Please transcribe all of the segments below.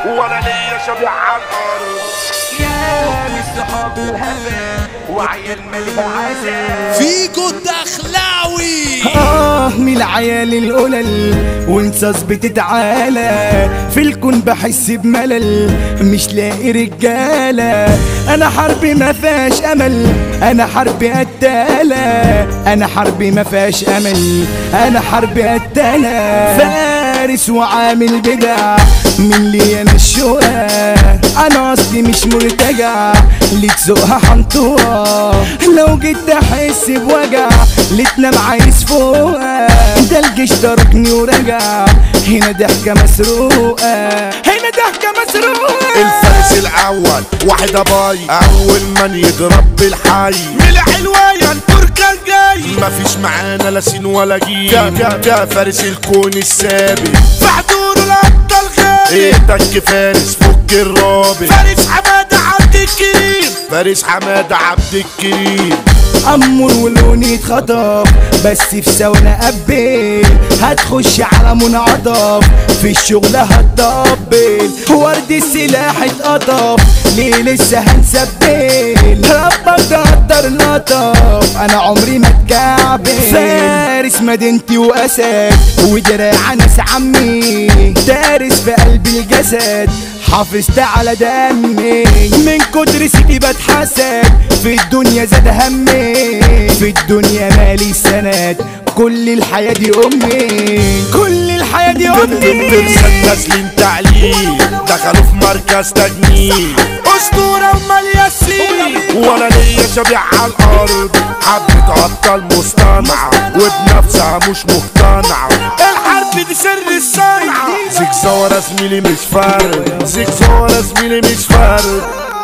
ولا ليا شبيع على الارض. يا مش صحاب الهفا وعيال ملك عسل فيكو الدخلاوي. من العيال القلل وانصاص بتتعالى في الكون بحس بملل مش لاقي رجالة. انا حربي ما فيهاش امل، انا حربي قتالة، انا حربي ما فيهاش امل، انا حربي قتالة. فارس وعامل بدع من لي انا الشقة، انا اصلي مش مرتجع لتزقها حنطوة. لو جيت احس بوجع لتنام عايز فوقها، ده الجيش تركني ورجع هنا ضحكة مسروقة، هنا ضحكة مسروقة. الفارس الاول واحد باي اول من يضرب بالحي من الحلوية البركة الجاي مفيش معانا لا سين ولا جيم. يا فارس الكون السابق في حضور الابطال غالي ايدك فارس فك الرابط. فارس حمادة عبد الكريم، فارس حمادة عبد الكريم. أمور ولوني اتخطف بس في ثواني قبل هتخش على منعطف في الشغل هتطبل. ورد السلاح اتقطف ليه لسه هنسبل، ربك تقدر لطف انا عمري ما اتكعبل. فارس مدينتي واسد ودراع ناس عمي، دارس في قلب الجسد حافظت على دمي. من كتر سيدي بتحسد في الدنيا زاد همي، في الدنيا مالي سند كل الحياة دي أمي، كل الحياة دي أمي. ترسل نازلين تعليم دخلوا في مركز تجنيد أسطورة وملياسين ولا ليا شبيع على الأرض. حبة أبطال مصطنعة وبنفسها مش مقتنعة، الحرب دي سر الصنعة. زيكزورة زميلي مش فرد، زيكزورة زميلي مش فرد.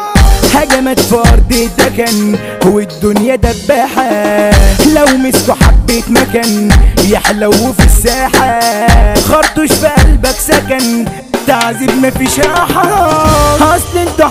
هجمت في أرض الدكن والدنيا دباحة، لو مسكوا حبة مكان يحلو في الساحة. خرطوش في قلبك سكن تعذيب مفيش راحة، اصل انتوا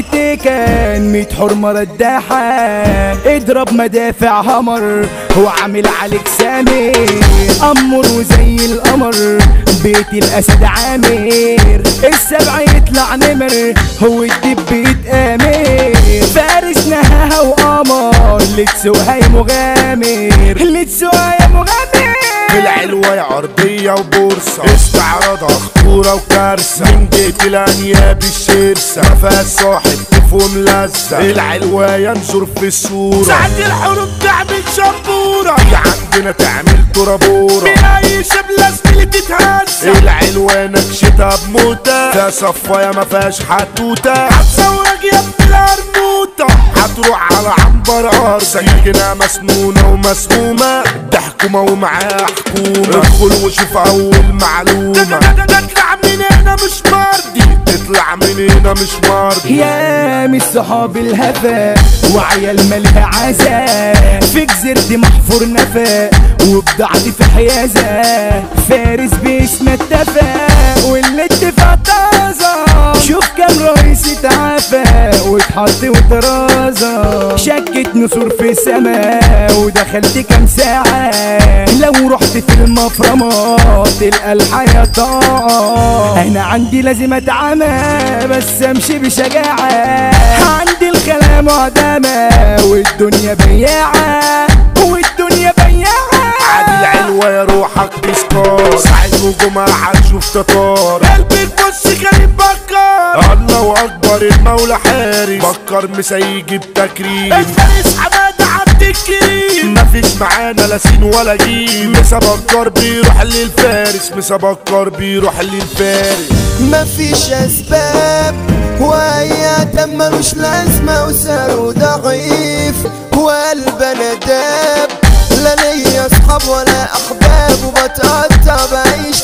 حبيتكن 100 حرمة رداحة. اضرب مدافع همر وعامل عليك سامر، امر وزي القمر بيت الاسد عامر. السبع يطلع نمر هو الدب يتآمر. فارس نهاها وقمر لتسوقها يا مغامر، لتسوقها يا مغامر. في العلوة يا أرضية وبورصة استعراضها خطورة وكارثة. من جيت الأنياب الشرسة مفيهاش صاحب تفهم لذة. العلوة ينظر في الصورة ساعة الحروب تعمل شبورة، عندنا تعمل ترابورة من أي شبلة زميلي تتهزة. العلوة نكشتها بموتة فيها صفايا مفيهاش حتوتة. هتصورك يا ابن القرموطة هتروح على عنبر أرض سكينة مسنونة ومسمومة. ده حكومة ومعاها حكومة، ادخل وشوف أول معلومة. تطلع من هنا مش مرضي، تطلع من هنا مش مرضي. يا مش صحاب الهفا وعيال مالها عزا، في جزيرتي محفور نفا وبضعتي في حيازة. فارس باسم اتفق والاتفاق طازة، شوف كام رئيس اتعافى واتحط وطرازة. شكت نسور في السما ودخلت كام ساعة، لو رحت في المفرمات تلقى الحياة طاعة. انا عندي لازم اتعامى بس امشي بشجاعة، عندي الخلا معدمة والدنيا بياعة، والدنيا بياعة. عادي العلوة يا روحك تسكر ساعة وجمعة هتشوف تتار. قلبي تبص كريم بكر الله اكبر المولى حارس بكر مسيجي بتكريم. الفارس حمادة عبد الكريم مفيش معانا لا سين ولا جيم. مسا بكر بيروح للفارس، مسا بكر بيروح للفارس. مفيش اسباب وهي دم ملوش لازمة وسعره ضعيف وقلبنا داب. لا ليا اصحاب ولا احباب وبتقطع بعيش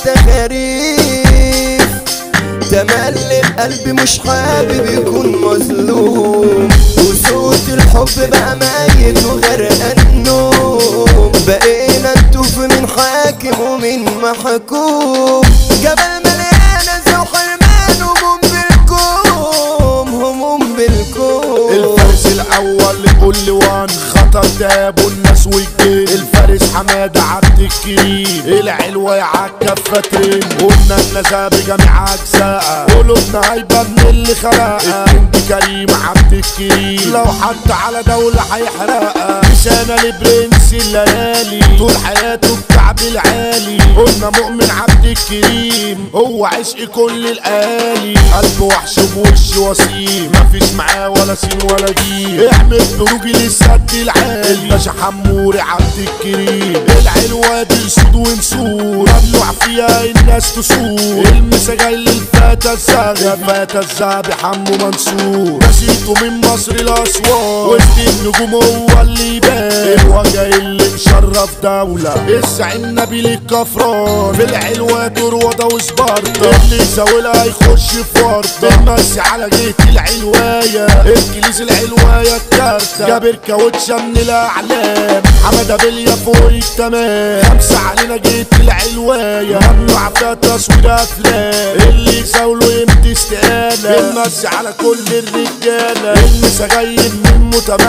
تخاريف. تملي القلب مش حابب يكون مظلوم، وصوت الحب بقى ميت وغرقان النوم. بقينا نتوف من حاكم ومن محكوم، جبل مليانة زو حرمان هموم بالكوم، هموم بالكوم. الفارس الاول لكل وان خطر داب والناس والجيل. الفارس حمادة عبد الكريم العلوة عالكفة ترم قلنا النزا بجميع أجزاء قلوبنا هيبة من اللي خلقها الكنج كريم عبد الكريم لو حط على دولة هيحرقها لسانة لبرنس الليالي طول حياته الكعب العالي قلنا مؤمن عبد الكريم هو عشق كل الآلي قلب وحش بوش وسيم مفيش معاه ولا سين ولا جيم اعمل بروجي للسد العالي باشا حموري عبد الكريم العلوة دي سود ونسور ممنوع فيها الناس تسور المسا جاي للفتى الزاغي فتى الزابي حمو منصور نسيته من مصر الأسوار وسط النجوم هو اللي يبان الوجه اللي مشرف دولة الزعيم نبيل الكفران في العلوة تروضة وسبارتا اللي يزاولها يخش في ورطة بنمسي على جيت العلواية الكنيس العلواية الكارتة جابر كاوتشة من الأعلام حمادة بليا فوق التمام خمسة علينا جيت العلواية ممنوع فيها تصوير أفلام اللي يزاوله يمدي استقالة بنمسي على كل الرجالة المسا جاي من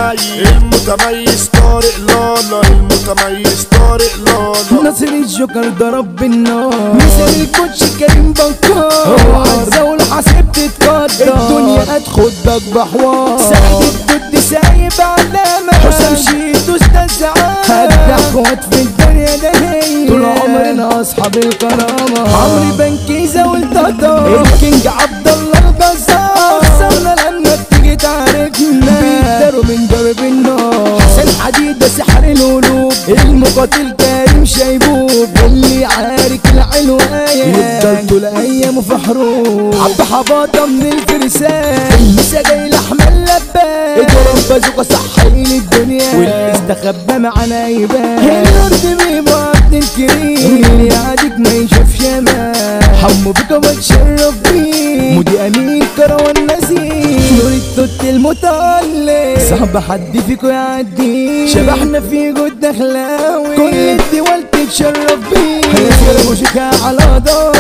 المتميز طارق لالا المتميز طارق لالا ناصر الجوكر ضرب بالنار مثل الكوتش كريم بكار اوعى تزاول حاسب تتقدر الدنيا هتخدك بحوار سعيد الدود سايب علامة حسام شيتو استاذ هدى اخوات في الدنيا ده هي طول عمرنا اصحاب الكرامة عمري بنكي زاول تطار الكينج عبد الله الجزار خسرنا لما بتيجي تعاركنا بيقدروا من درب النار حسن حديد سحر القلوب المقاتل كريم شيبوب اللي عارك العلواية يفضل طول ايامه في حروب عبد حباطة من الفرسان المسا جاي لحمة اللبان اضرب بازوكا صحي للدنيا واللي استخبى معانا يبان الارض بيبقى عبد الكريم اللي يعاديك ما يشوفش امان حمو بيكا بتشرف بيه مودي امين كروان نسيم نور التوت المتألق صعب حد فيكو يعدي شبحنا في جود دخلاوي كل الدول تتشرف بيه هيا وشكا على دار